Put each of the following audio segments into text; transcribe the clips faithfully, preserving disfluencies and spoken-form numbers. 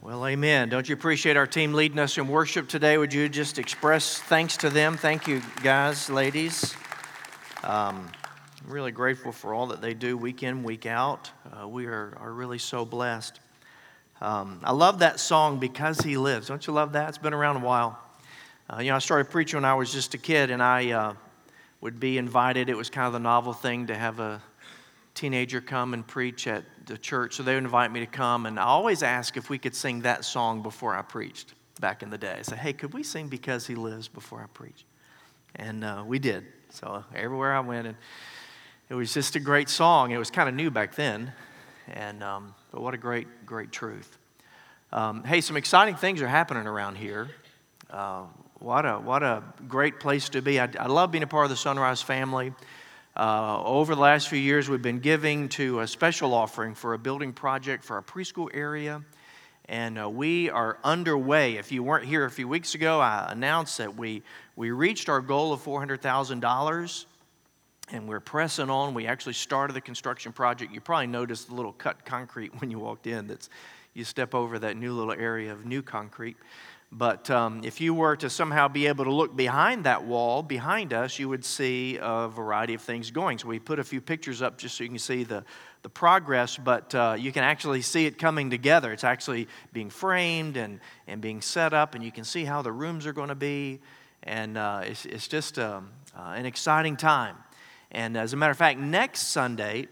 Well, amen. Don't you appreciate our team leading us in worship today? Would you just express thanks to them? Thank you, guys, ladies. Um, I'm really grateful for all that they do week in, week out. Uh, we are, are really so blessed. Um, I love that song, Because He Lives. Don't you love that? It's been around a while. Uh, you know, I started preaching when I was just a kid, and I uh, would be invited. It was kind of the novel thing to have a teenager come and preach at the church, so they would invite me to come, and I always ask if we could sing that song before I preached back in the day. I said, hey, could we sing Because He Lives before I preach? And uh, we did. So everywhere I went, and it was just a great song. It was kind of new back then, and um, but what a great, great truth. Um, hey, some exciting things are happening around here. Uh, what a what a great place to be. I, I love being a part of the Sunrise family. Uh, over the last few years, we've been giving to a special offering for a building project for our preschool area, and uh, we are underway. If you weren't here a few weeks ago, I announced that we we reached our goal of four hundred thousand dollars, and we're pressing on. We actually started the construction project. You probably noticed the little cut concrete when you walked in. That's you step over that new little area of new concrete. But um, if you were to somehow be able to look behind that wall, behind us, you would see a variety of things going. So we put a few pictures up just so you can see the, the progress, but uh, you can actually see it coming together. It's actually being framed and, and being set up, and you can see how the rooms are going to be. And uh, it's, it's just um, uh, an exciting time. And as a matter of fact, next Sunday,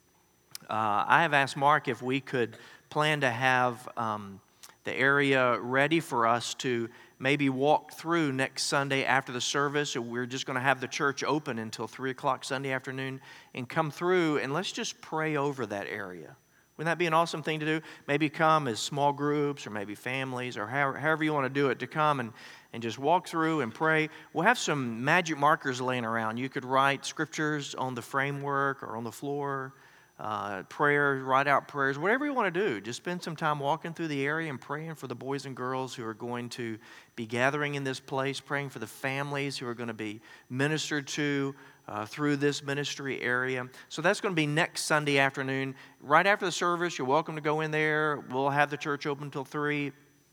uh, I have asked Mark if we could plan to have Um, the area ready for us to maybe walk through next Sunday after the service. We're just going to have the church open until three o'clock Sunday afternoon and come through and let's just pray over that area. Wouldn't that be an awesome thing to do? Maybe come as small groups or maybe families or however, however you want to do it, to come and, and just walk through and pray. We'll have some magic markers laying around. You could write scriptures on the framework or on the floor. Uh, prayers, write out prayers, whatever you want to do. Just spend some time walking through the area and praying for the boys and girls who are going to be gathering in this place, praying for the families who are going to be ministered to uh, through this ministry area. So that's going to be next Sunday afternoon. Right after the service, you're welcome to go in there. We'll have the church open until three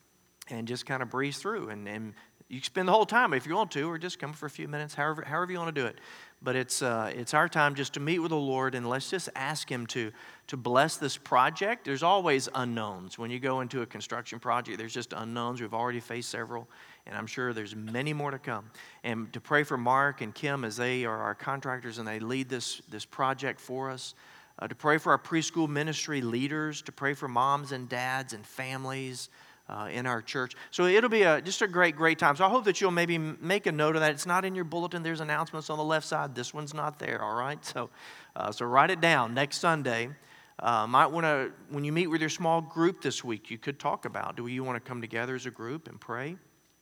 and just kind of breeze through. And, and you can spend the whole time if you want to, or just come for a few minutes, however, however you want to do it. But it's uh, it's our time just to meet with the Lord, and let's just ask Him to, to bless this project. There's always unknowns. When you go into a construction project, there's just unknowns. We've already faced several, and I'm sure there's many more to come. And to pray for Mark and Kim as they are our contractors and they lead this, this project for us. Uh, to pray for our preschool ministry leaders, to pray for moms and dads and families Uh, in our church. So it'll be a, just a great, great time. So I hope that you'll maybe make a note of that. It's not in your bulletin. There's announcements on the left side. This one's not there, all right? So uh, so write it down. Next Sunday, uh, might want to, when you meet with your small group this week, you could talk about, do you want to come together as a group and pray?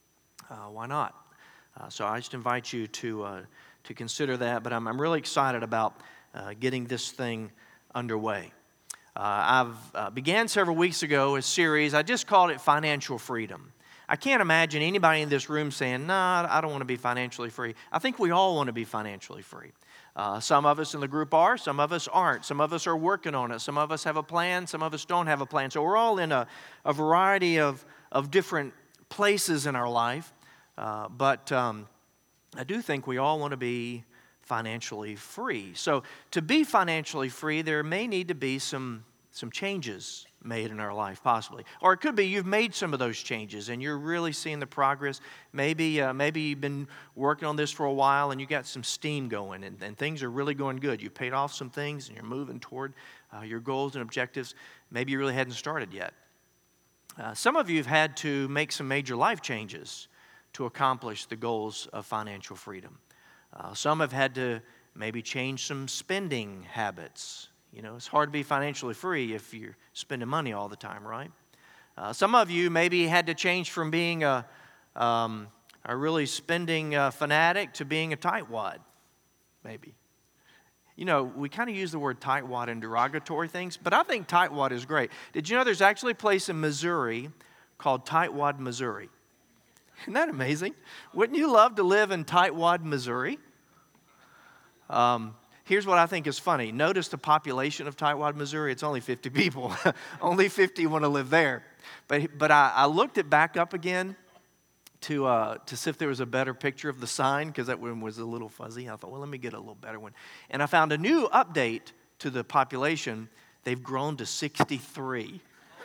Uh, why not? Uh, so I just invite you to uh, to consider that. But I'm, I'm really excited about uh, getting this thing underway. Uh, I've uh, began several weeks ago a series. I just called it Financial Freedom. I can't imagine anybody in this room saying, nah, I don't want to be financially free. I think we all want to be financially free. Uh, some of us in the group are, some of us aren't. Some of us are working on it. Some of us have a plan, some of us don't have a plan. So we're all in a, a variety of, of different places in our life. Uh, but um, I do think we all want to be financially free. So to be financially free, there may need to be some some changes made in our life, possibly. Or it could be you've made some of those changes and you're really seeing the progress. Maybe uh, maybe you've been working on this for a while and you got some steam going and, and things are really going good. You paid off some things and you're moving toward uh, your goals and objectives. Maybe you really hadn't started yet. Uh, some of you have had to make some major life changes to accomplish the goals of financial freedom. Uh, some have had to maybe change some spending habits. You know, it's hard to be financially free if you're spending money all the time, right? Uh, some of you maybe had to change from being a, um, a really spending uh, fanatic to being a tightwad, maybe. You know, we kind of use the word tightwad in derogatory things, but I think tightwad is great. Did you know there's actually a place in Missouri called Tightwad, Missouri? Isn't that amazing? Wouldn't you love to live in Tightwad, Missouri? Um, here's what I think is funny. Notice the population of Tightwad, Missouri. It's only fifty people. Only fifty want to live there. but but I, I looked it back up again to uh, to see if there was a better picture of the sign, because that one was a little fuzzy. I thought, well, let me get a little better one. And I found a new update to the population. They've grown to sixty-three.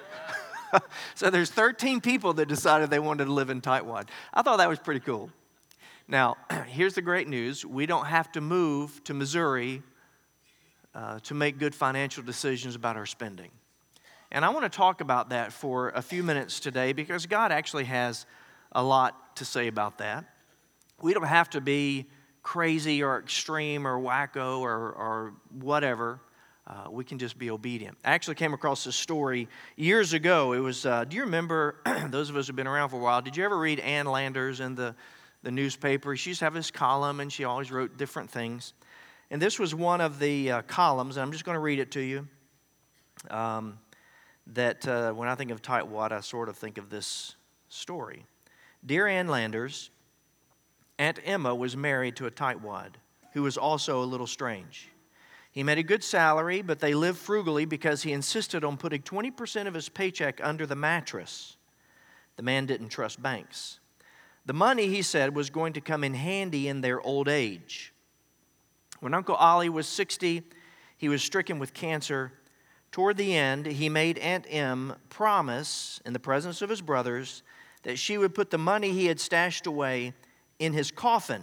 So there's thirteen people that decided they wanted to live in Tightwad. I thought that was pretty cool. Now, here's the great news. We don't have to move to Missouri uh, to make good financial decisions about our spending. And I want to talk about that for a few minutes today, because God actually has a lot to say about that. We don't have to be crazy or extreme or wacko or, or whatever. Uh, we can just be obedient. I actually came across this story years ago. It was, uh, do you remember, those of us who have been around for a while, did you ever read Ann Landers in the, the newspaper? She used to have this column, and she always wrote different things. And this was one of the uh, columns, and I'm just going to read it to you. Um, that uh, when I think of Tightwad, I sort of think of this story. Dear Ann Landers, Aunt Emma was married to a tightwad who was also a little strange. He made a good salary, but they lived frugally because he insisted on putting twenty percent of his paycheck under the mattress. The man didn't trust banks. The money, he said, was going to come in handy in their old age. When Uncle Ollie was sixty, he was stricken with cancer. Toward the end, he made Aunt Em promise in the presence of his brothers that she would put the money he had stashed away in his coffin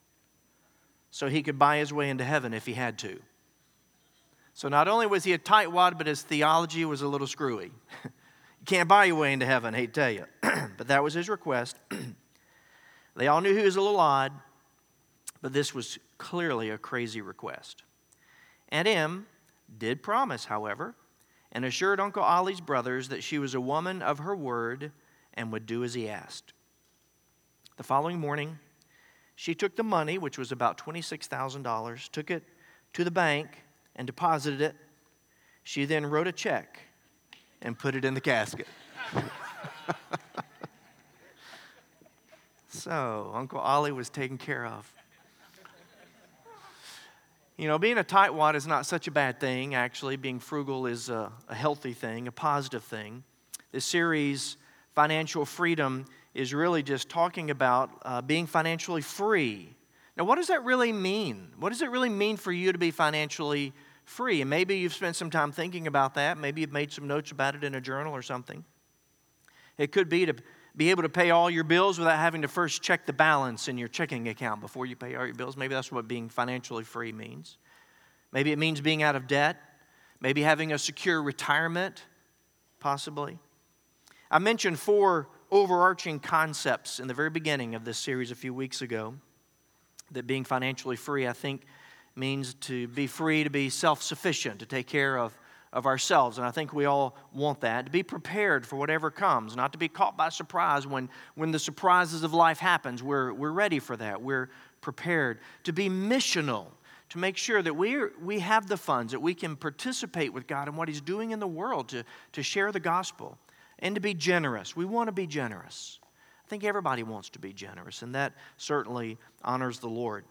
so he could buy his way into heaven if he had to. So not only was he a tightwad, but his theology was a little screwy. You can't buy your way into heaven, I hate to tell you. But that was his request. They all knew he was a little odd, but this was clearly a crazy request. Aunt Em did promise, however, and assured Uncle Ollie's brothers that she was a woman of her word and would do as he asked. The following morning, she took the money, which was about twenty-six thousand dollars, took it to the bank and deposited it. She then wrote a check and put it in the casket. So, Uncle Ollie was taken care of. You know, being a tightwad is not such a bad thing, actually. Being frugal is a, a healthy thing, a positive thing. This series, Financial Freedom, is really just talking about uh, being financially free. Now, what does that really mean? What does it really mean for you to be financially free? And maybe you've spent some time thinking about that. Maybe you've made some notes about it in a journal or something. It could be to be able to pay all your bills without having to first check the balance in your checking account before you pay all your bills. Maybe that's what being financially free means. Maybe it means being out of debt. Maybe having a secure retirement, possibly. I mentioned four overarching concepts in the very beginning of this series a few weeks ago. That being financially free, I think, means to be free to be self-sufficient, to take care of, of ourselves. And I think we all want that. To be prepared for whatever comes, not to be caught by surprise when, when the surprises of life happens. We're, we're ready for that. We're prepared. To be missional, to make sure that we we have the funds, that we can participate with God in what He's doing in the world, to, to share the gospel. And to be generous. We want to be generous. I think everybody wants to be generous, and that certainly honors the Lord.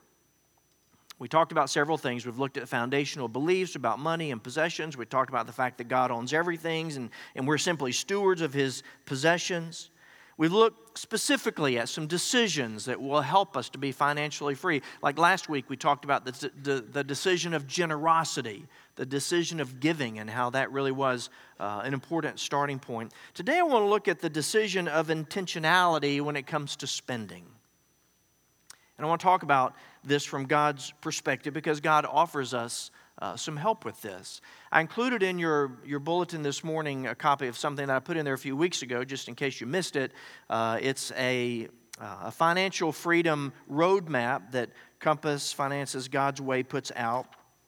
We talked about several things. We've looked at foundational beliefs about money and possessions. We talked about the fact that God owns everything, and, and we're simply stewards of His possessions. We've looked specifically at some decisions that will help us to be financially free. Like last week, we talked about the, the, the decision of generosity, the decision of giving, and how that really was uh, an important starting point. Today, I want to look at the decision of intentionality when it comes to spending. And I want to talk about this from God's perspective because God offers us uh, some help with this. I included in your, your bulletin this morning a copy of something that I put in there a few weeks ago, just in case you missed it. Uh, it's a, uh, a financial freedom roadmap that Compass Finances God's Way puts out.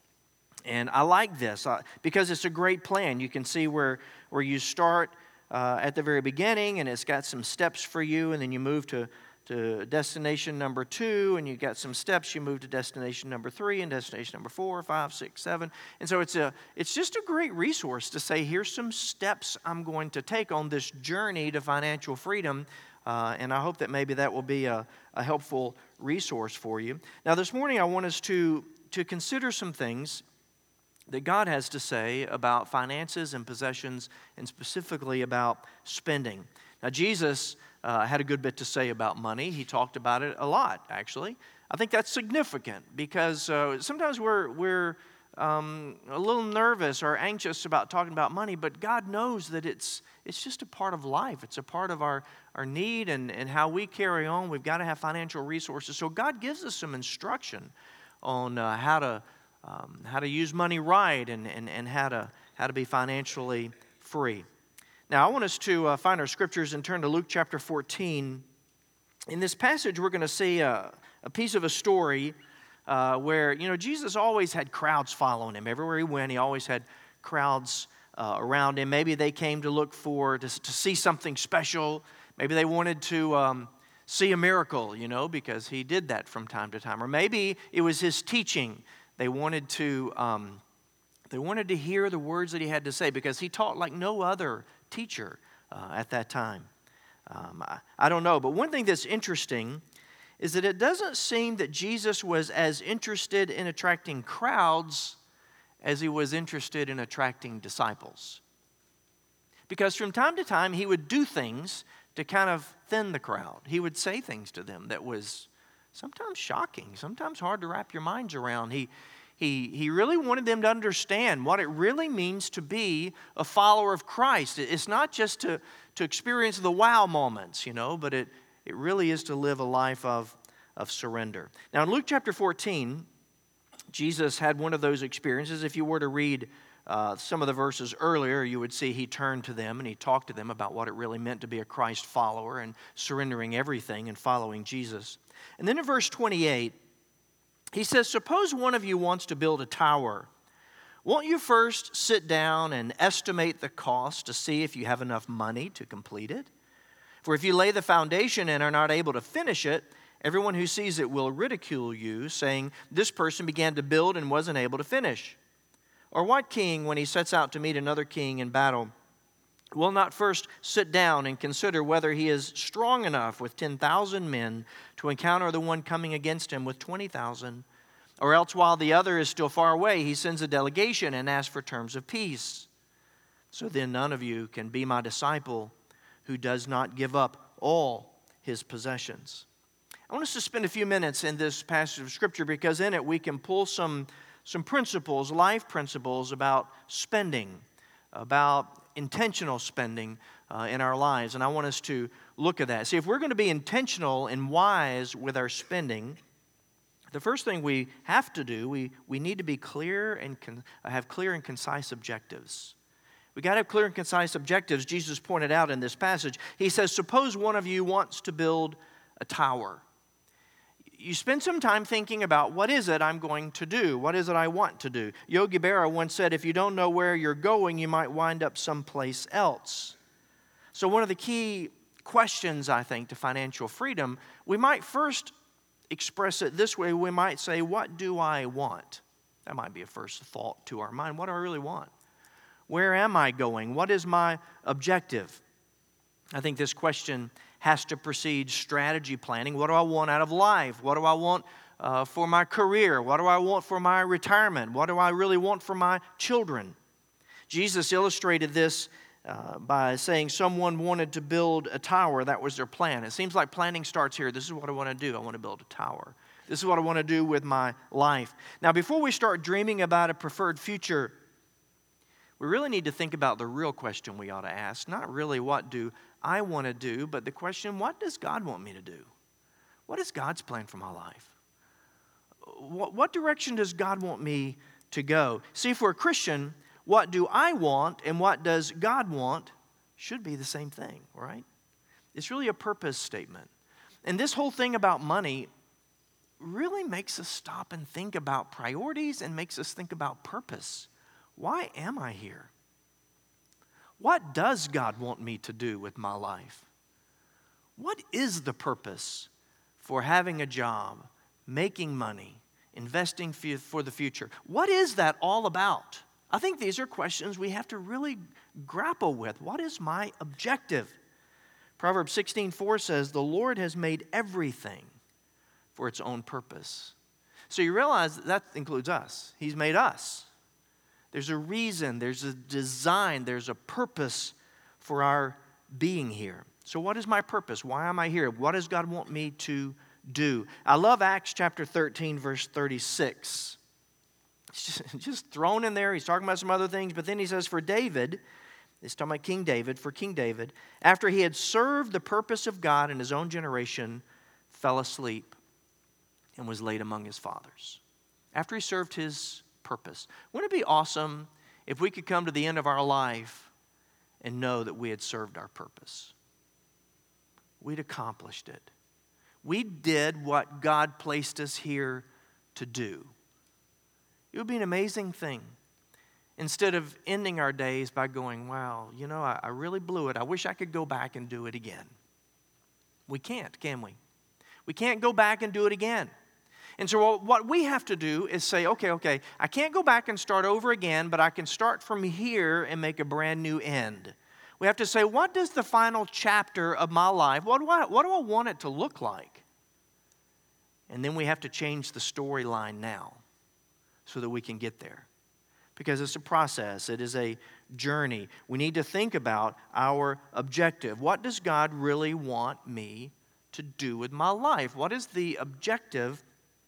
And I like this uh, because it's a great plan. You can see where, where you start uh, at the very beginning, and it's got some steps for you, and then you move to to destination number two, and you got some steps, you move to destination number three, and destination number four, five, six, seven. And so it's a it's just a great resource to say, here's some steps I'm going to take on this journey to financial freedom. Uh, and I hope that maybe that will be a, a helpful resource for you. Now, this morning I want us to, to consider some things that God has to say about finances and possessions, and specifically about spending. Now, Jesus uh, had a good bit to say about money. He talked about it a lot, actually. I think that's significant because uh, sometimes we're, we're um, a little nervous or anxious about talking about money, but God knows that it's, it's just a part of life. It's a part of our, our need and, and how we carry on. We've got to have financial resources. So God gives us some instruction on uh, how to Um, how to use money right and, and, and how to how to be financially free. Now, I want us to uh, find our scriptures and turn to Luke chapter fourteen. In this passage, we're going to see a, a piece of a story uh, where, you know, Jesus always had crowds following him. Everywhere he went, he always had crowds uh, around him. Maybe they came to look for, to, to see something special. Maybe they wanted to um, see a miracle, you know, because he did that from time to time. Or maybe it was his teaching. They wanted to um, they wanted to hear the words that he had to say because he taught like no other teacher uh, at that time. Um, I, I don't know, but one thing that's interesting is that it doesn't seem that Jesus was as interested in attracting crowds as he was interested in attracting disciples. Because from time to time, he would do things to kind of thin the crowd. He would say things to them that was sometimes shocking, sometimes hard to wrap your minds around. He, he, he really wanted them to understand what it really means to be a follower of Christ. It's not just to, to experience the wow moments, you know, but it, it really is to live a life of, of surrender. Now, in Luke chapter fourteen, Jesus had one of those experiences. If you were to read uh, some of the verses earlier, you would see he turned to them and he talked to them about what it really meant to be a Christ follower and surrendering everything and following Jesus. And then in verse twenty-eight, he says, "Suppose one of you wants to build a tower. Won't you first sit down and estimate the cost to see if you have enough money to complete it? For if you lay the foundation and are not able to finish it, everyone who sees it will ridicule you, saying, 'This person began to build and wasn't able to finish.' Or what king, when he sets out to meet another king in battle, will not first sit down and consider whether he is strong enough with ten thousand men to encounter the one coming against him with twenty thousand? Or else while the other is still far away, he sends a delegation and asks for terms of peace. So then none of you can be my disciple who does not give up all his possessions." I want us to spend a few minutes in this passage of Scripture because in it we can pull some, some principles, life principles about spending, about intentional spending uh, in our lives. And I want us to look at that. See, if we're going to be intentional and wise with our spending, the first thing we have to do, we, we need to be clear and con- have clear and concise objectives. We got to have clear and concise objectives. Jesus pointed out in this passage. He says, suppose one of you wants to build a tower. You spend some time thinking about what is it I'm going to do? What is it I want to do? Yogi Berra once said, if you don't know where you're going, you might wind up someplace else. So one of the key questions, I think, to financial freedom, we might first express it this way. We might say, what do I want? That might be a first thought to our mind. What do I really want? Where am I going? What is my objective? I think this question has to precede strategy planning. What do I want out of life? What do I want uh, for my career? What do I want for my retirement? What do I really want for my children? Jesus illustrated this uh, by saying someone wanted to build a tower. That was their plan. It seems like planning starts here. This is what I want to do. I want to build a tower. This is what I want to do with my life. Now, before we start dreaming about a preferred future, we really need to think about the real question we ought to ask. Not really what do I want to do, but the question, what does God want me to do? What is God's plan for my life? What, what direction does God want me to go? See, for a Christian, what do I want and what does God want should be the same thing, right? It's really a purpose statement. And this whole thing about money really makes us stop and think about priorities and makes us think about purpose. Why am I here? What does God want me to do with my life? What is the purpose for having a job, making money, investing for the future? What is that all about? I think these are questions we have to really grapple with. What is my objective? Proverbs sixteen four says, "The Lord has made everything for its own purpose." So you realize that, that includes us. He's made us. There's a reason, there's a design, there's a purpose for our being here. So what is my purpose? Why am I here? What does God want me to do? I love Acts chapter thirteen, verse thirty-six. It's just, just thrown in there. He's talking about some other things, but then he says, for David, it's talking about King David, for King David, after he had served the purpose of God in his own generation, fell asleep and was laid among his fathers. After he served his purpose. Wouldn't it be awesome if we could come to the end of our life and know that we had served our purpose? We'd accomplished it. We did what God placed us here to do. It would be an amazing thing. Instead of ending our days by going, wow, you know, I, I really blew it. I wish I could go back and do it again. We can't, can we? We can't go back and do it again. And so what we have to do is say, okay, okay, I can't go back and start over again, but I can start from here and make a brand new end. We have to say, what does the final chapter of my life, what do I, what do I want it to look like? And then we have to change the storyline now so that we can get there. Because it's a process. It is a journey. We need to think about our objective. What does God really want me to do with my life? What is the objective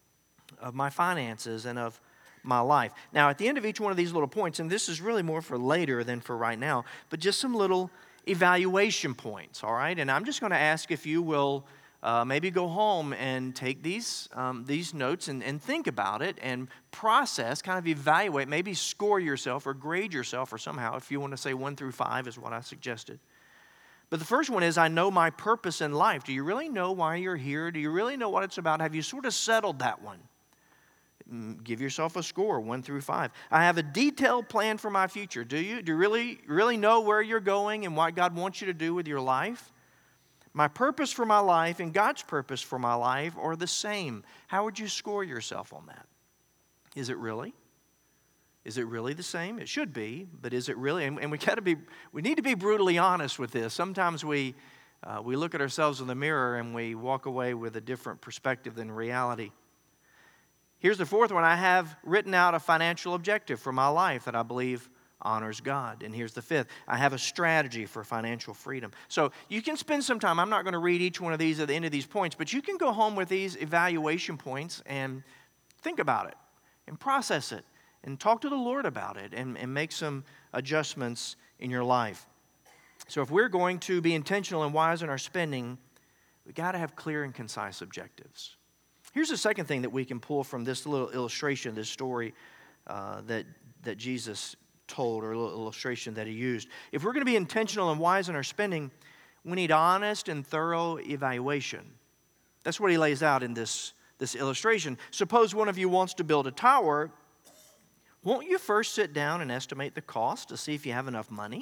of my finances and of my life? Now, at the end of each one of these little points, and this is really more for later than for right now, but just some little evaluation points, all right? And I'm just going to ask if you will uh, maybe go home and take these um, these notes and, and think about it and process, kind of evaluate, maybe score yourself or grade yourself or somehow, if you want to say one through five is what I suggested. But the first one is, I know my purpose in life. Do you really know why you're here? Do you really know what it's about? Have you sort of settled that one? Give yourself a score, one through five. I have a detailed plan for my future. Do you? Do you really, really know where you're going and what God wants you to do with your life? My purpose for my life and God's purpose for my life are the same. How would you score yourself on that? Is it really? Is it really the same? It should be, but is it really? And, and we got to be. We need to be brutally honest with this. Sometimes we uh, we look at ourselves in the mirror and we walk away with a different perspective than reality. Here's the fourth one. I have written out a financial objective for my life that I believe honors God. And here's the fifth. I have a strategy for financial freedom. So you can spend some time. I'm not going to read each one of these at the end of these points, but you can go home with these evaluation points and think about it and process it and talk to the Lord about it and, and make some adjustments in your life. So if we're going to be intentional and wise in our spending, we've got to have clear and concise objectives. Here's the second thing that we can pull from this little illustration, this story uh, that, that Jesus told, or a little illustration that he used. If we're going to be intentional and wise in our spending, we need honest and thorough evaluation. That's what he lays out in this, this illustration. Suppose one of you wants to build a tower. Won't you first sit down and estimate the cost to see if you have enough money?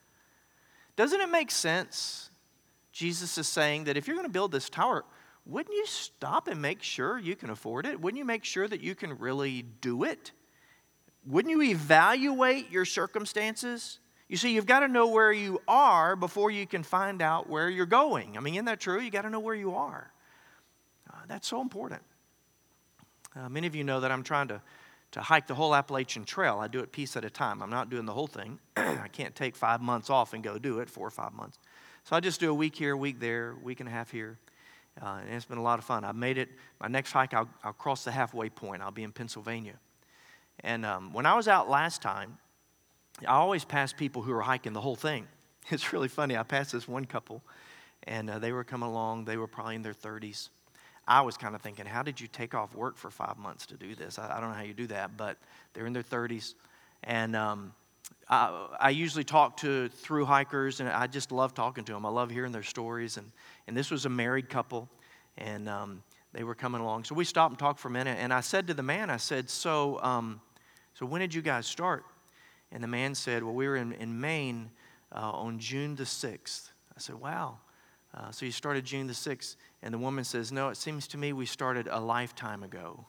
Doesn't it make sense? Jesus is saying that if you're going to build this tower, wouldn't you stop and make sure you can afford it? Wouldn't you make sure that you can really do it? Wouldn't you evaluate your circumstances? You see, you've got to know where you are before you can find out where you're going. I mean, isn't that true? You got to know where you are. Uh, that's so important. Uh, many of you know that I'm trying to, to hike the whole Appalachian Trail. I do it piece at a time. I'm not doing the whole thing. I can't take five months off and go do it, four or five months. So I just do a week here, a week there, week and a half here. Uh, and it's been a lot of fun. I've made it. My next hike, I'll, I'll cross the halfway point. I'll be in Pennsylvania. And um, when I was out last time, I always pass people who are hiking the whole thing. It's really funny. I passed this one couple, and uh, they were coming along. They were probably in their thirties. I was kind of thinking, how did you take off work for five months to do this? I, I don't know how you do that, but they're in their thirties. And um, I, I usually talk to through hikers, and I just love talking to them. I love hearing their stories. And, and this was a married couple, and um, they were coming along. So we stopped and talked for a minute, and I said to the man, I said, so um, so when did you guys start? And the man said, well, we were in, in Maine uh, on June the sixth. I said, wow. Uh, so you started June the sixth. And the woman says, no, it seems to me we started a lifetime ago.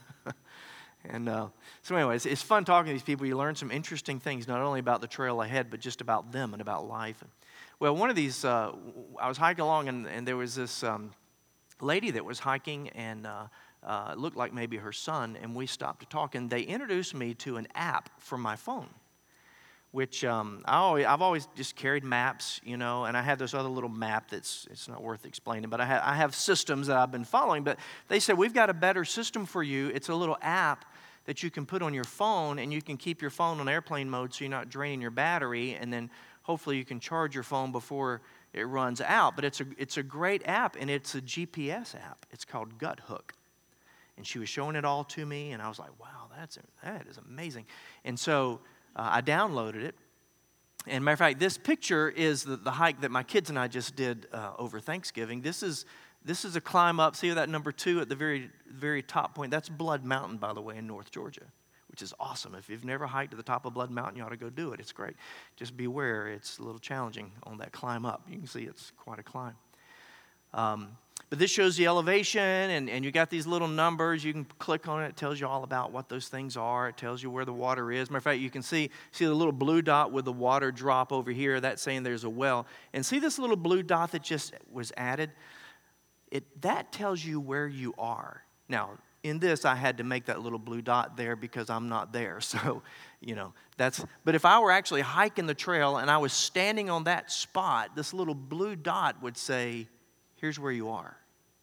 And uh, so anyway, it's, it's fun talking to these people. You learn some interesting things, not only about the trail ahead, but just about them and about life. Well, one of these, uh, I was hiking along, and, and there was this um, lady that was hiking, and uh, Uh, it looked like maybe her son, and we stopped to talk. And they introduced me to an app from my phone, which um, I always, I've always just carried maps, you know, and I had this other little map that's, it's not worth explaining, but I, ha- I have systems that I've been following. But they said, we've got a better system for you. It's a little app that you can put on your phone, and you can keep your phone on airplane mode so you're not draining your battery, and then hopefully you can charge your phone before it runs out. But it's a, it's a great app, and it's a G P S app. It's called GutHook. And she was showing it all to me, and I was like, wow, that's that is amazing. And so uh, I downloaded it. And matter of fact, this picture is the, the hike that my kids and I just did uh, over Thanksgiving. This is this is a climb up. See that number two at the very very top point? That's Blood Mountain, by the way, in North Georgia, which is awesome. If you've never hiked to the top of Blood Mountain, you ought to go do it. It's great. Just beware, it's a little challenging on that climb up. You can see it's quite a climb. Um, but this shows the elevation, and, and you got these little numbers. You can click on it. It tells you all about what those things are. It tells you where the water is. Matter of fact, you can see, see the little blue dot with the water drop over here. That's saying there's a well. And see this little blue dot that just was added? It, that tells you where you are. Now, in this, I had to make that little blue dot there because I'm not there. So, you know, that's, but if I were actually hiking the trail and I was standing on that spot, this little blue dot would say, here's where you are.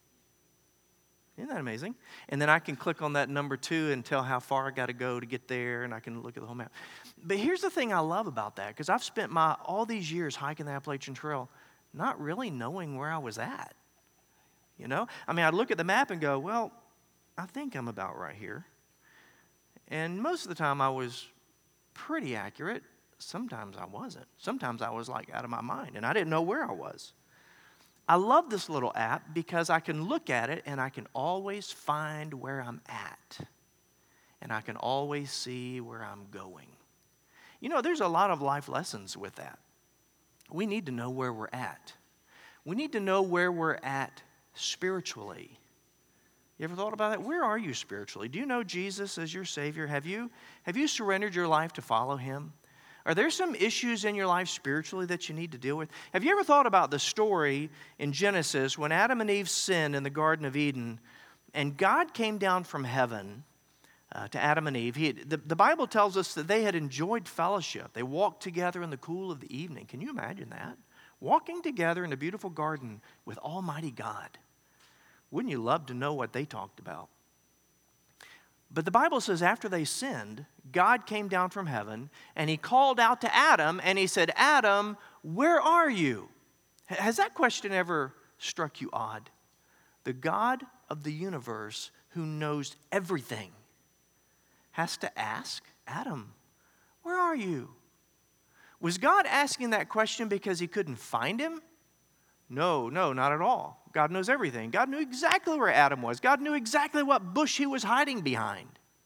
Isn't that amazing? And then I can click on that number two and tell how far I got to go to get there, and I can look at the whole map. But here's the thing I love about that, because I've spent my all these years hiking the Appalachian Trail not really knowing where I was at. You know? I mean, I'd look at the map and go, well, I think I'm about right here. And most of the time I was pretty accurate. Sometimes I wasn't. Sometimes I was like out of my mind, and I didn't know where I was. I love this little app because I can look at it and I can always find where I'm at. And I can always see where I'm going. You know, there's a lot of life lessons with that. We need to know where we're at. We need to know where we're at spiritually. You ever thought about that? Where are you spiritually? Do you know Jesus as your Savior? Have you, have you surrendered your life to follow Him? Are there some issues in your life spiritually that you need to deal with? Have you ever thought about the story in Genesis when Adam and Eve sinned in the Garden of Eden, and God came down from heaven uh, to Adam and Eve? He, the, the Bible tells us that they had enjoyed fellowship. They walked together in the cool of the evening. Can you imagine that? Walking together in a beautiful garden with Almighty God. Wouldn't you love to know what they talked about? But the Bible says after they sinned, God came down from heaven and He called out to Adam and He said, Adam, where are you? Has that question ever struck you odd? The God of the universe who knows everything has to ask, Adam, where are you? Was God asking that question because He couldn't find him? No, no, not at all. God knows everything. God knew exactly where Adam was. God knew exactly what bush he was hiding behind.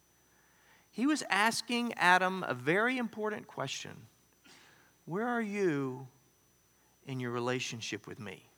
He was asking Adam a very important question. Where are you in your relationship with me?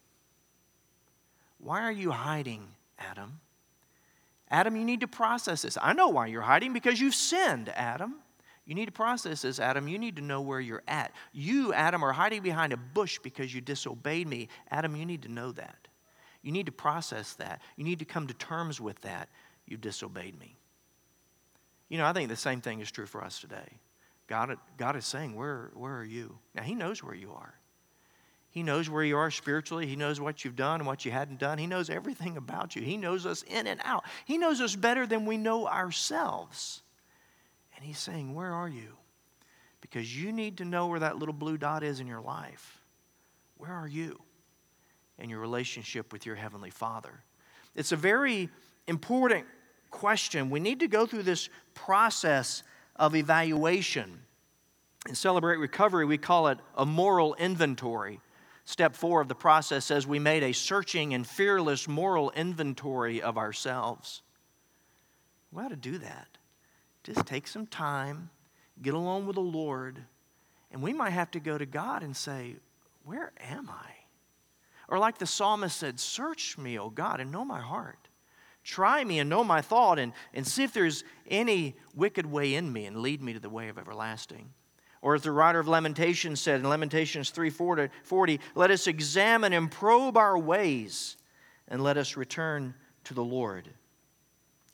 Why are you hiding, Adam? Adam, you need to process this. I know why you're hiding, because you've sinned, Adam. You need to process this, Adam. You need to know where you're at. You, Adam, are hiding behind a bush because you disobeyed me. Adam, you need to know that. You need to process that. You need to come to terms with that. You disobeyed me. You know, I think the same thing is true for us today. God, God is saying, where, where are you? Now, He knows where you are. He knows where you are spiritually. He knows what you've done and what you hadn't done. He knows everything about you. He knows us in and out. He knows us better than we know ourselves. And He's saying, where are you? Because you need to know where that little blue dot is in your life. Where are you in your relationship with your Heavenly Father? It's a very important question. We need to go through this process of evaluation. In Celebrate Recovery, we call it a moral inventory. Step four of the process says we made a searching and fearless moral inventory of ourselves. We ought to do that. Just take some time, get along with the Lord, and we might have to go to God and say, where am I? Or like the psalmist said, search me, O God, and know my heart. Try me and know my thought, and, and see if there's any wicked way in me, and lead me to the way of everlasting. Or as the writer of Lamentations said in Lamentations three forty, let us examine and probe our ways, and let us return to the Lord.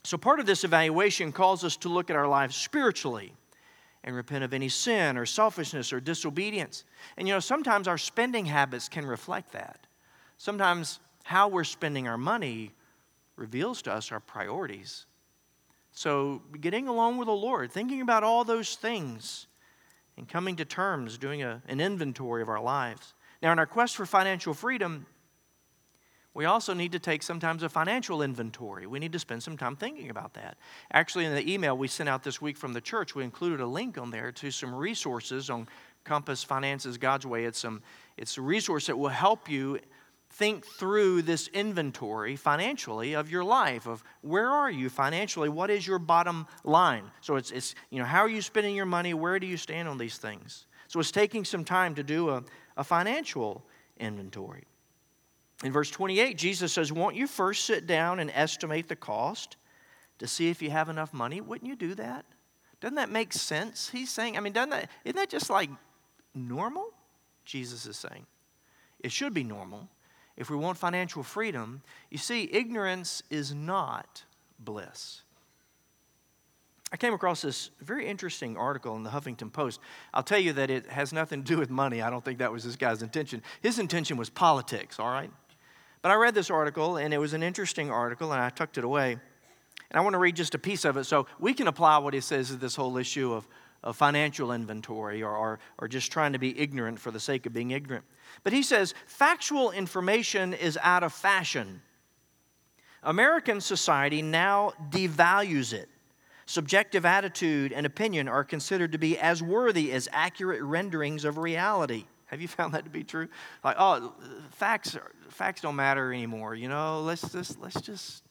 So part of this evaluation calls us to look at our lives spiritually and repent of any sin or selfishness or disobedience. And you know, sometimes our spending habits can reflect that. Sometimes how we're spending our money reveals to us our priorities. So getting along with the Lord, thinking about all those things, and coming to terms, doing a, an inventory of our lives. Now, in our quest for financial freedom, we also need to take sometimes a financial inventory. We need to spend some time thinking about that. Actually, in the email we sent out this week from the church, we included a link on there to some resources on Compass Finances God's Way. It's, some, it's a resource that will help you think through this inventory financially of your life, of where are you financially, what is your bottom line. So it's, it's you know, how are you spending your money, where do you stand on these things. So it's taking some time to do a, a financial inventory. In verse twenty-eight, Jesus says, won't you first sit down and estimate the cost to see if you have enough money? Wouldn't you do that? Doesn't that make sense? He's saying, I mean, doesn't that, isn't that just like normal? Jesus is saying. It should be normal if we want financial freedom. You see, ignorance is not bliss. I came across this very interesting article in the Huffington Post. I'll tell you that it has nothing to do with money. I don't think that was this guy's intention. His intention was politics, all right? But I read this article, and it was an interesting article, and I tucked it away. And I want to read just a piece of it so we can apply what he says to this whole issue of, of financial inventory or, or, or just trying to be ignorant for the sake of being ignorant. But he says, factual information is out of fashion. American society now devalues it. Subjective attitude and opinion are considered to be as worthy as accurate renderings of reality. Have you found that to be true? Like, oh, facts facts don't matter anymore. You know, let's just let's just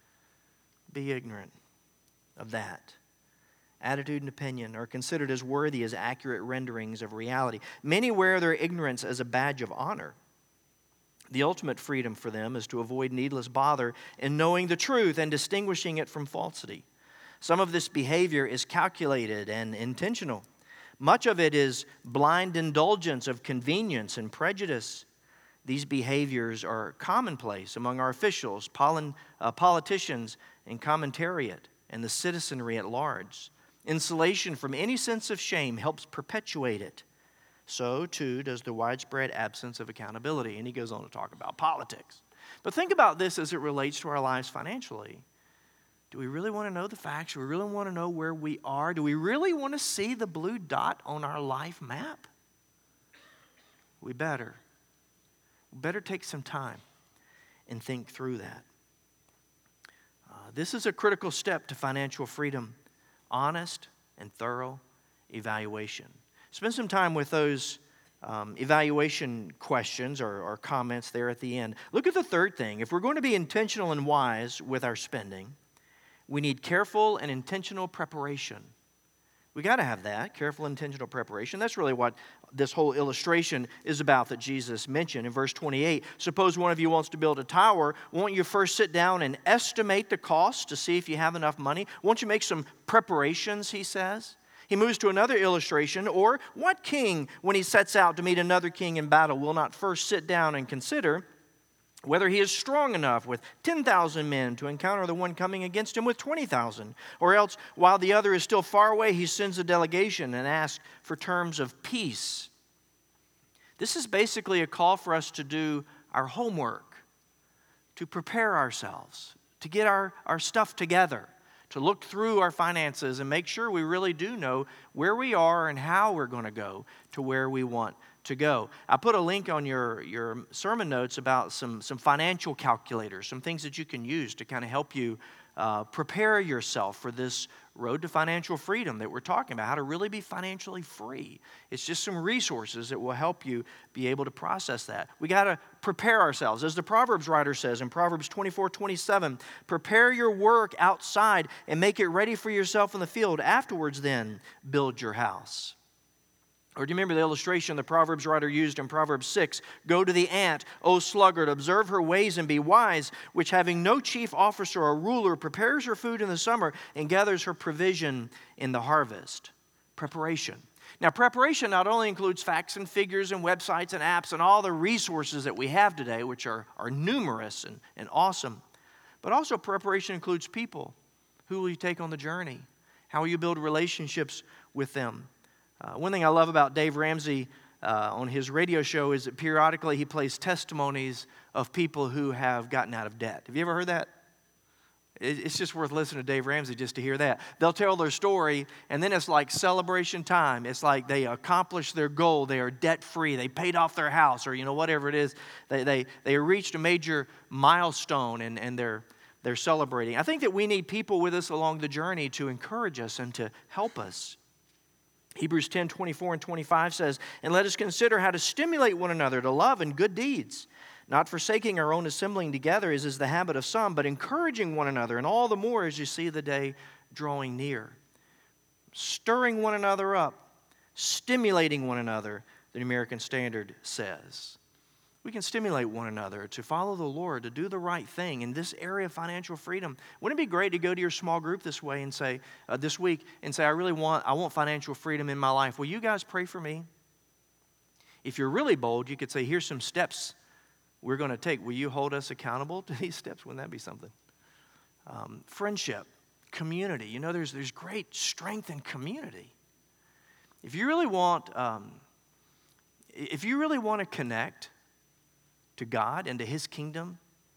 be ignorant of that. Attitude and opinion are considered as worthy as accurate renderings of reality. Many wear their ignorance as a badge of honor. The ultimate freedom for them is to avoid needless bother in knowing the truth and distinguishing it from falsity. Some of this behavior is calculated and intentional. Much of it is blind indulgence of convenience and prejudice. These behaviors are commonplace among our officials, polin, uh, politicians, and commentariat, and the citizenry at large. Insulation from any sense of shame helps perpetuate it. So, too, does the widespread absence of accountability. And he goes on to talk about politics. But think about this as it relates to our lives financially. Do we really want to know the facts? Do we really want to know where we are? Do we really want to see the blue dot on our life map? We better. We better take some time and think through that. Uh, this is a critical step to financial freedom. Honest and thorough evaluation. Spend some time with those um, evaluation questions or, or comments there at the end. Look at the third thing. If we're going to be intentional and wise with our spending, we need careful and intentional preparation. We got to have that, careful, intentional preparation. That's really what this whole illustration is about that Jesus mentioned in verse twenty-eight. Suppose one of you wants to build a tower. Won't you first sit down and estimate the cost to see if you have enough money? Won't you make some preparations, he says? He moves to another illustration. Or what king, when he sets out to meet another king in battle, will not first sit down and consider whether he is strong enough with ten thousand men to encounter the one coming against him with twenty thousand. Or else, while the other is still far away, he sends a delegation and asks for terms of peace. This is basically a call for us to do our homework, to prepare ourselves, to get our, our stuff together, to look through our finances and make sure we really do know where we are and how we're going to go to where we want to go. I put a link on your, your sermon notes about some, some financial calculators, some things that you can use to kind of help you uh, prepare yourself for this road to financial freedom that we're talking about, how to really be financially free. It's just some resources that will help you be able to process that. We got to prepare ourselves. As the Proverbs writer says in Proverbs twenty-four twenty-seven, prepare your work outside and make it ready for yourself in the field. Afterwards, then, build your house. Or do you remember the illustration the Proverbs writer used in Proverbs six? Go to the ant, O sluggard, observe her ways and be wise, which having no chief officer or ruler prepares her food in the summer and gathers her provision in the harvest. Preparation. Now, preparation not only includes facts and figures and websites and apps and all the resources that we have today, which are, are numerous and, and awesome, but also preparation includes people. Who will you take on the journey? How will you build relationships with them? Uh, one thing I love about Dave Ramsey uh, on his radio show is that periodically he plays testimonies of people who have gotten out of debt. Have you ever heard that? It's just worth listening to Dave Ramsey just to hear that. They'll tell their story, and then it's like celebration time. It's like they accomplished their goal. They are debt-free. They paid off their house, or you know whatever it is. They they they reached a major milestone, and, and they're they're celebrating. I think that we need people with us along the journey to encourage us and to help us. Hebrews ten, twenty-four and twenty-five says, "And let us consider how to stimulate one another to love and good deeds, not forsaking our own assembling together, as is the habit of some, but encouraging one another, and all the more as you see the day drawing near." Stirring one another up, stimulating one another, the New American Standard says. We can stimulate one another to follow the Lord, to do the right thing in this area of financial freedom. Wouldn't it be great to go to your small group this way and say, uh, this week, and say, I really want, I want financial freedom in my life. Will you guys pray for me? If you're really bold, you could say, here's some steps we're going to take. Will you hold us accountable to these steps? Wouldn't that be something? Um, friendship, community. You know, there's there's great strength in community. If you really want, um, if you really want to connect to God and to His kingdom,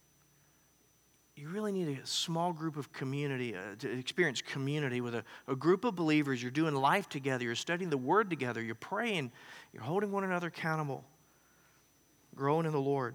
you really need a small group of community, uh, to experience community with a, a group of believers. You're doing life together. You're studying the Word together. You're praying. You're holding one another accountable. Growing in the Lord.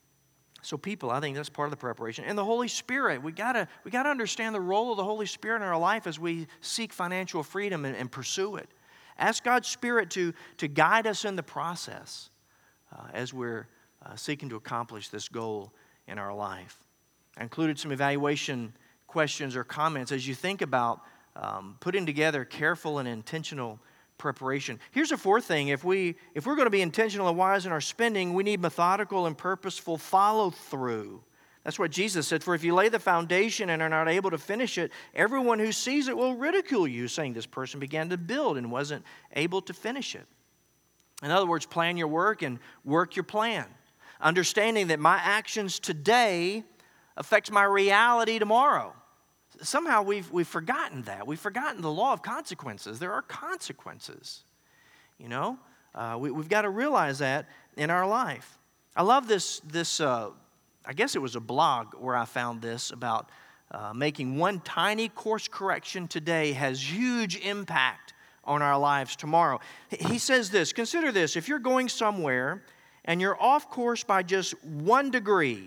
So people, I think that's part of the preparation. And the Holy Spirit, we gotta we gotta understand the role of the Holy Spirit in our life as we seek financial freedom and, and pursue it. Ask God's Spirit to, to guide us in the process uh, as we're uh, seeking to accomplish this goal in our life. I included some evaluation questions or comments as you think about um, putting together careful and intentional preparation. Here's a fourth thing. If, we, if we're going to be intentional and wise in our spending, we need methodical and purposeful follow-through. That's what Jesus said, for if you lay the foundation and are not able to finish it, everyone who sees it will ridicule you, saying this person began to build and wasn't able to finish it. In other words, plan your work and work your plan. Understanding that my actions today affects my reality tomorrow. Somehow we've we've forgotten that. We've forgotten the law of consequences. There are consequences. You know, uh, we, we've got to realize that in our life. I love this, this uh, I guess it was a blog where I found this about uh, making one tiny course correction today has huge impact on our lives tomorrow. He says this, consider this, if you're going somewhere and you're off course by just one degree,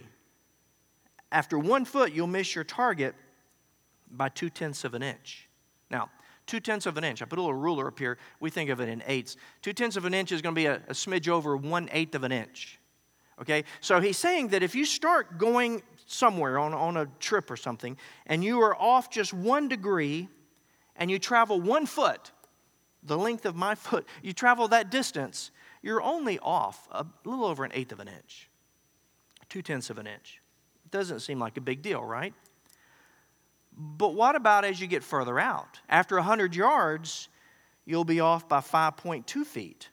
after one foot you'll miss your target by two-tenths of an inch. Now, two-tenths of an inch, I put a little ruler up here. We think of it in eighths. Two-tenths of an inch is going to be a, a smidge over one-eighth of an inch. Okay? So he's saying that if you start going somewhere on, on a trip or something, and you are off just one degree, and you travel one foot, the length of my foot, you travel that distance, you're only off a little over an eighth of an inch. Two-tenths of an inch. It doesn't seem like a big deal, right? But what about as you get further out? After one hundred yards, you'll be off by five point two feet.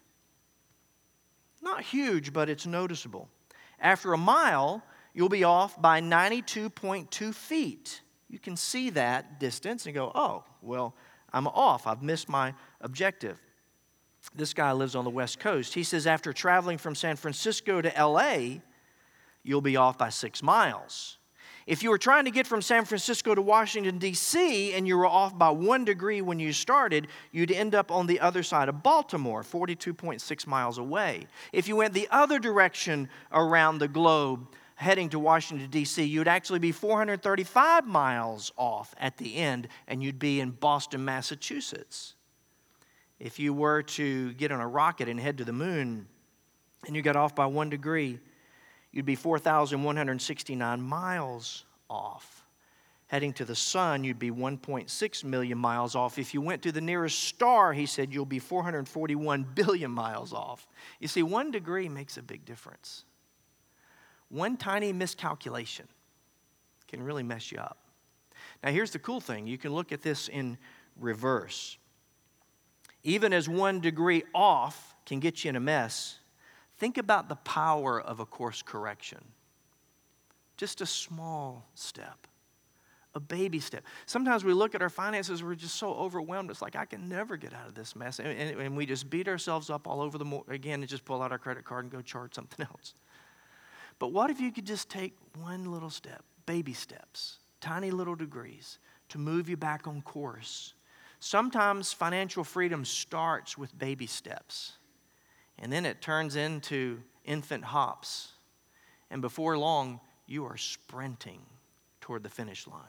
Not huge, but it's noticeable. After a mile, you'll be off by ninety-two point two feet. You can see that distance and go, oh, well, I'm off. I've missed my objective. This guy lives on the West Coast. He says after traveling from San Francisco to L A, you'll be off by six miles. If you were trying to get from San Francisco to Washington, D C, and you were off by one degree when you started, you'd end up on the other side of Baltimore, forty-two point six miles away. If you went the other direction around the globe, heading to Washington, D C, you'd actually be four hundred thirty-five miles off at the end, and you'd be in Boston, Massachusetts. If you were to get on a rocket and head to the moon, and you got off by one degree, you'd be four thousand one hundred sixty-nine miles off. Heading to the sun, you'd be one point six million miles off. If you went to the nearest star, he said, you'll be four hundred forty-one billion miles off. You see, one degree makes a big difference. One tiny miscalculation can really mess you up. Now, here's the cool thing. You can look at this in reverse. Even as one degree off can get you in a mess, think about the power of a course correction. Just a small step, A baby step. Sometimes we look at our finances, we're just so overwhelmed. It's like, I can never get out of this mess. And, and, and we just beat ourselves up all over the, mo- again, and just pull out our credit card and go charge something else. But what if you could just take one little step, baby steps, tiny little degrees, to move you back on course? Sometimes financial freedom starts with baby steps, and then it turns into infant hops. And before long, you are sprinting toward the finish line.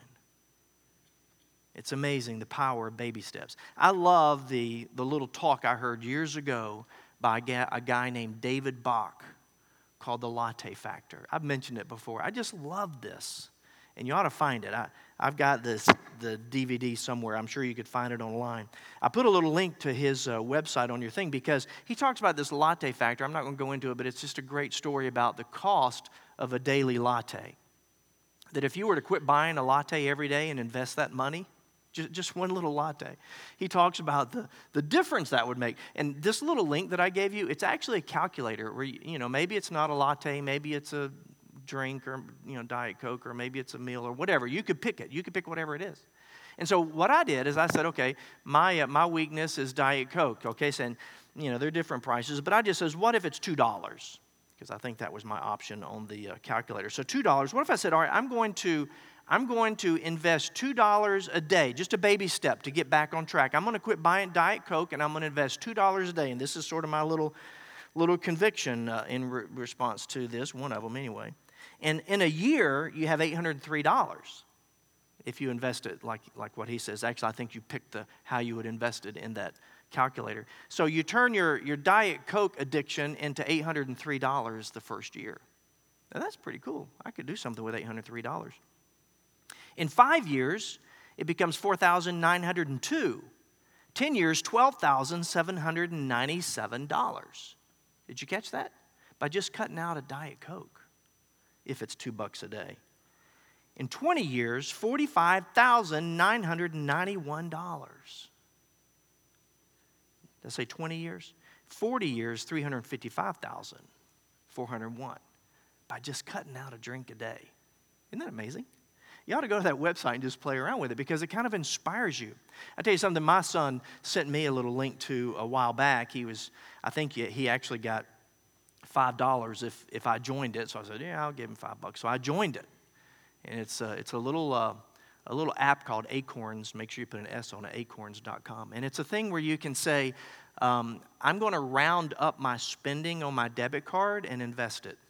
It's amazing, the power of baby steps. I love the, the little talk I heard years ago by a guy, a guy named David Bach called The Latte Factor. I've mentioned it before. I just love this. And you ought to find it. I, I've got this the D V D somewhere. I'm sure you could find it online. I put a little link to his uh, website on your thing because he talks about this latte factor. I'm not going to go into it, but it's just a great story about the cost of a daily latte. That if you were to quit buying a latte every day and invest that money, just, just one little latte, he talks about the, the difference that would make. And this little link that I gave you, it's actually a calculator where, you, you know, maybe it's not a latte, maybe it's a drink or, you know, Diet Coke, or maybe it's a meal or whatever. You could pick it. You could pick whatever it is. And so what I did is I said, okay, my uh, my weakness is Diet Coke. Okay, so, and, you know, they're different prices, but I just says, what if it's two dollars? Because I think that was my option on the uh, calculator. So two dollars. What if I said, all right, I'm going to I'm going to invest two dollars a day, just a baby step to get back on track. I'm going to quit buying Diet Coke, and I'm going to invest two dollars a day. And this is sort of my little little conviction uh, in re- response to this, one of them anyway. And in a year, you have eight hundred three dollars if you invest it like, like what he says. Actually, I think you picked the how you would invest it in that calculator. So you turn your, your Diet Coke addiction into eight hundred three dollars the first year. Now, that's pretty cool. I could do something with eight hundred three dollars. In five years, it becomes four thousand nine hundred two dollars. Ten years, twelve thousand seven hundred ninety-seven dollars. Did you catch that? By just cutting out a Diet Coke, if it's two bucks a day. In twenty years, forty-five thousand nine hundred ninety-one dollars. Did I say twenty years? forty years, three hundred fifty-five thousand four hundred one dollars. By just cutting out a drink a day. Isn't that amazing? You ought to go to that website and just play around with it because it kind of inspires you. I tell you something, my son sent me a little link to a while back. He was, I think he actually got five dollars if, if I joined it. So I said, yeah, I'll give him five bucks. So I joined it. And it's a, it's a little uh, a little app called Acorns. Make sure you put an S on it, acorns dot com. And it's a thing where you can say, um, I'm going to round up my spending on my debit card and invest it.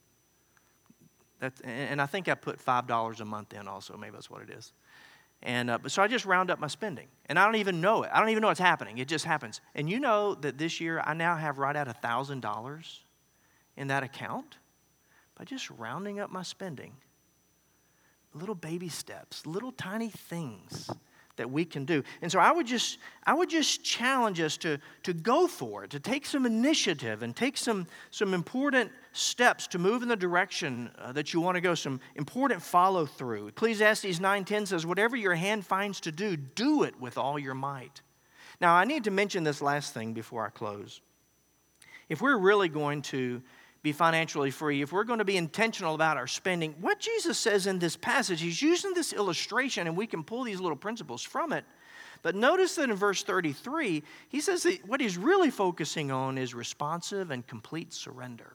That's, and I think I put five dollars a month in also. Maybe that's what it is. And uh, so I just round up my spending. And I don't even know it. I don't even know what's happening. It just happens. And you know that this year I now have right at one thousand dollars in that account by just rounding up my spending. Little baby steps, little tiny things that we can do. And so I would just I would just challenge us to, to go for it, to take some initiative and take some, some important steps to move in the direction uh, that you want to go, some important follow through. Ecclesiastes nine ten says, whatever your hand finds to do, do it with all your might. Now, I need to mention this last thing before I close. If we're really going to be financially free, if we're going to be intentional about our spending, what Jesus says in this passage, he's using this illustration, and we can pull these little principles from it. But notice that in verse thirty-three, he says that what he's really focusing on is responsive and complete surrender.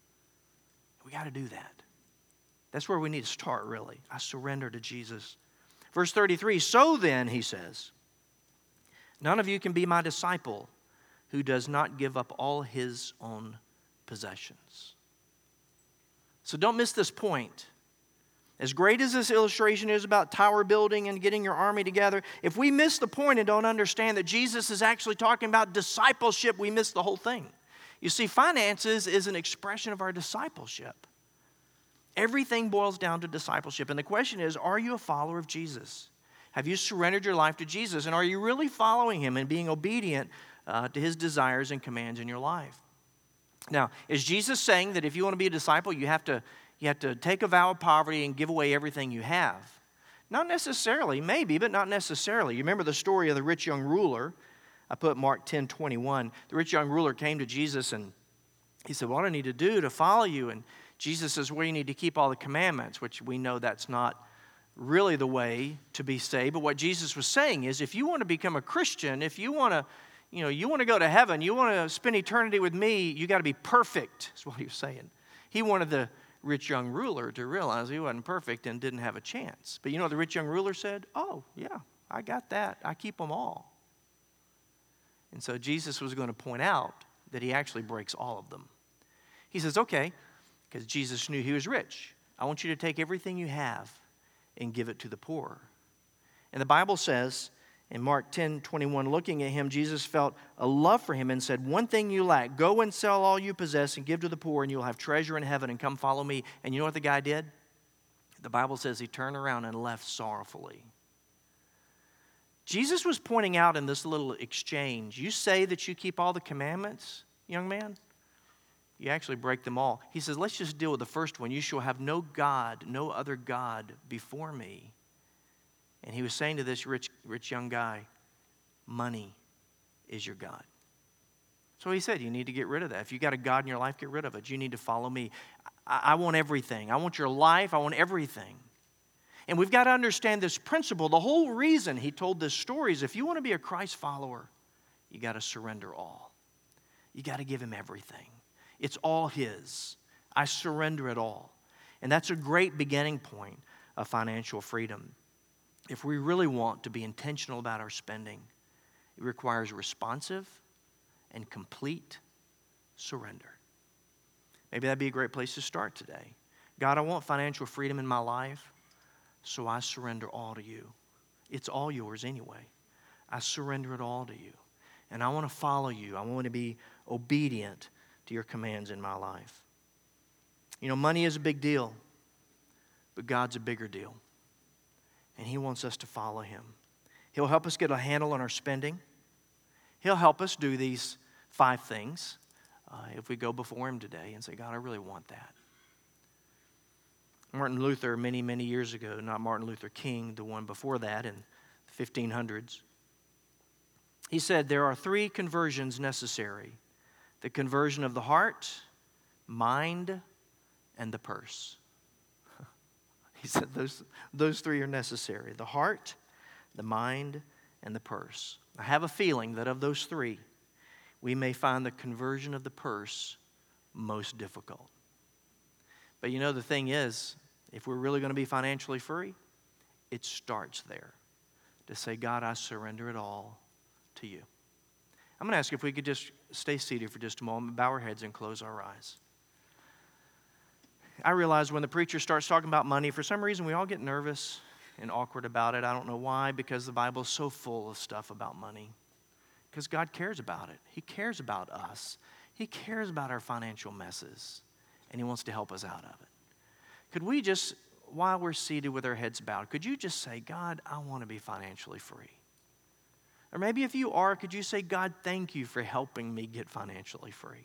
We got to do that. That's where we need to start, really. I surrender to Jesus. Verse thirty-three, so then, he says, none of you can be my disciple who does not give up all his own possessions. So don't miss this point. As great as this illustration is about tower building and getting your army together, if we miss the point and don't understand that Jesus is actually talking about discipleship, we miss the whole thing. You see, finances is an expression of our discipleship. Everything boils down to discipleship. And the question is, are you a follower of Jesus? Have you surrendered your life to Jesus? And are you really following him and being obedient uh, to his desires and commands in your life? Now, is Jesus saying that if you want to be a disciple, you have to, you have to take a vow of poverty and give away everything you have? Not necessarily, maybe, but not necessarily. You remember the story of the rich young ruler. I put Mark ten twenty-one. The rich young ruler came to Jesus and he said, what do I need to do to follow you? And Jesus says, well, you need to keep all the commandments, which we know that's not really the way to be saved. But what Jesus was saying is, if you want to become a Christian, if you want to, you know, you want to go to heaven, you want to spend eternity with me, you got to be perfect, is what he was saying. He wanted the rich young ruler to realize he wasn't perfect and didn't have a chance. But you know what the rich young ruler said? Oh, yeah, I got that. I keep them all. And so Jesus was going to point out that he actually breaks all of them. He says, okay, because Jesus knew he was rich. I want you to take everything you have and give it to the poor. And the Bible says in Mark ten twenty-one, looking at him, Jesus felt a love for him and said, one thing you lack, go and sell all you possess and give to the poor, and you'll have treasure in heaven, and come follow me. And you know what the guy did? The Bible says he turned around and left sorrowfully. Jesus was pointing out in this little exchange, you say that you keep all the commandments, young man? You actually break them all. He says, let's just deal with the first one. You shall have no God, no other God before me. And he was saying to this rich, rich young guy, money is your God. So he said, you need to get rid of that. If you got a God in your life, get rid of it. You need to follow me. I, I want everything. I want your life. I want everything. And we've got to understand this principle. The whole reason he told this story is if you want to be a Christ follower, you got to surrender all. You got to give him everything. It's all his. I surrender it all. And that's a great beginning point of financial freedom. If we really want to be intentional about our spending, it requires responsive and complete surrender. Maybe that'd be a great place to start today. God, I want financial freedom in my life, so I surrender all to you. It's all yours anyway. I surrender it all to you. And I want to follow you. I want to be obedient to your commands in my life. You know, money is a big deal, but God's a bigger deal. And he wants us to follow him. He'll help us get a handle on our spending. He'll help us do these five things uh, if we go before him today and say, God, I really want that. Martin Luther, many, many years ago, not Martin Luther King, the one before that in the fifteen hundreds, he said there are three conversions necessary. The conversion of the heart, mind, and the purse. He said those, those three are necessary. The heart, the mind, and the purse. I have a feeling that of those three, we may find the conversion of the purse most difficult. But you know, the thing is, if we're really going to be financially free, it starts there. To say, God, I surrender it all to you. I'm going to ask if we could just stay seated for just a moment, bow our heads and close our eyes. I realize when the preacher starts talking about money, for some reason we all get nervous and awkward about it. I don't know why, because the Bible is so full of stuff about money. Because God cares about it. He cares about us. He cares about our financial messes, and he wants to help us out of it. Could we just, while we're seated with our heads bowed, could you just say, God, I want to be financially free? Or maybe if you are, could you say, God, thank you for helping me get financially free?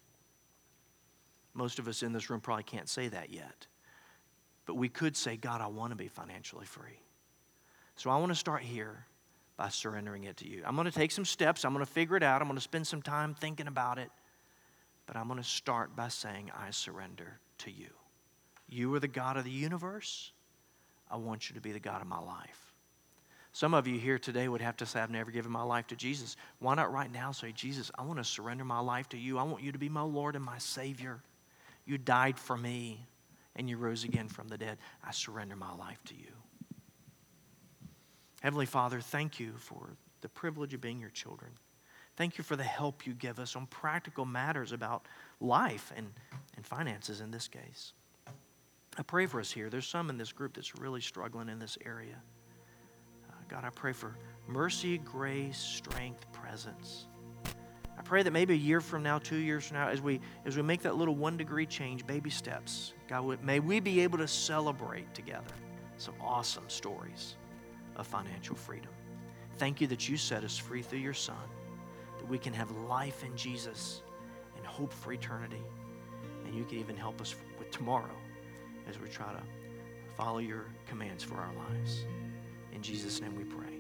Most of us in this room probably can't say that yet. But we could say, God, I want to be financially free. So I want to start here by surrendering it to you. I'm going to take some steps. I'm going to figure it out. I'm going to spend some time thinking about it. But I'm going to start by saying, I surrender to you. You are the God of the universe. I want you to be the God of my life. Some of you here today would have to say, I've never given my life to Jesus. Why not right now say, Jesus, I want to surrender my life to you. I want you to be my Lord and my Savior. You died for me, and you rose again from the dead. I surrender my life to you. Heavenly Father, thank you for the privilege of being your children. Thank you for the help you give us on practical matters about life and, and finances in this case. I pray for us here. There's some in this group that's really struggling in this area. Uh, God, I pray for mercy, grace, strength, presence. I pray that maybe a year from now, two years from now, as we as we make that little one degree change, baby steps, God, may we be able to celebrate together some awesome stories of financial freedom. Thank you that you set us free through your Son, that we can have life in Jesus and hope for eternity. And you can even help us with tomorrow as we try to follow your commands for our lives. In Jesus' name we pray.